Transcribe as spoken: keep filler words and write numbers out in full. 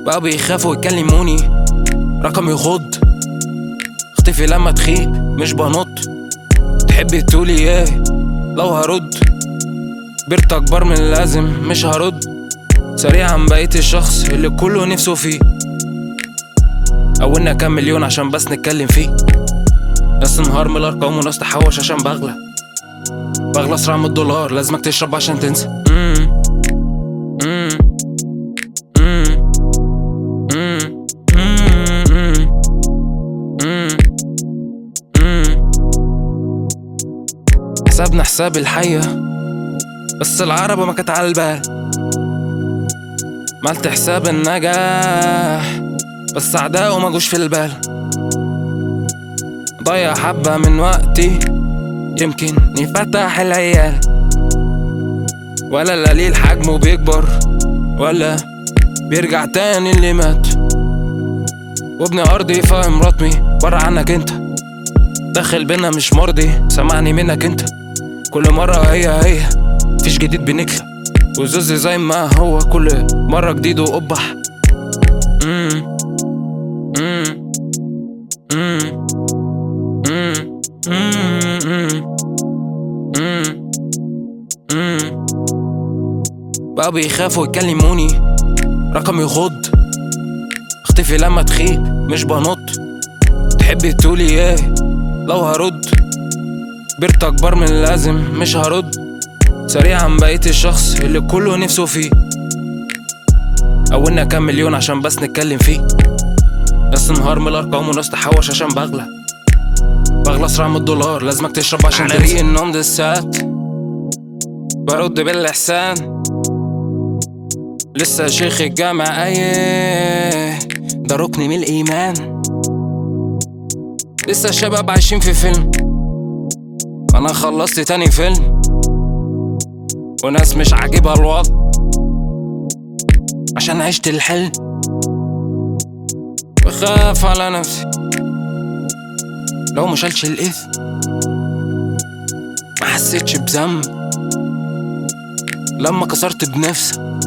بقوا بيخافوا يكلموني، رقم يخض، اختفي لما تخيب مش بنط. تحبي تقولي ايه لو هرد؟ كبرت اكبر من اللازم مش هرد. سريعا بقيت الشخص اللي كله نفسه فيه، اولنا كام مليون عشان بس نتكلم فيه. ناس تنهار من الارقام وناس تحوش عشان بغلى بغلى اسرع من الدولار، لازمك تشرب عشان تنسى. مم. مم. مم. مم. مم. مم. مم. حسابنا حساب الحية، بس العربة ما كانت على البال. مالت حساب النجاح، بس أعداؤه ما جوش في البال. ضيع حبة من وقتي يمكن يفتح العيال، ولا القليل حجمه بيكبر ولا بيرجع تاني اللي مات. وابني أرضي فاهم رطمي برا عنك انت، داخل بينا مش مرضي سمعني منك انت. كل مرة هي هي مفيش جديد بنكلة، وزوزي زي ما هو كل مرة جديد وقبح. مم. مم. مم. مم. مم. مم. مم. بقوا بيخافوا يكلموني، رقم يخض، اختفي لما تخيب مش بنط. تحبي تقولي ايه لو هرد؟ كبرت اكبر من اللازم مش هرد. سريعا بقيت الشخص اللي كله نفسه فيه، اولنا كام مليون عشان بس نتكلم فيه. ناس تنهار من الارقام وناس تحوش عشان بغلى بغلى اسرع من الدولار، لازمك تشرب عشان تنسى. ريق النوم دسات برد بالاحسان، لسه شيخ الجامع ايه ده ركن من الايمان. لسه الشباب عايشين في فيلم، انا خلصت تاني فيلم، وناس مش عاجبها الوضع عشان عشت الحلم. بخاف على نفسي لو مشالش الاثم، ما حسيتش بذنب لما كسرت بنفسك.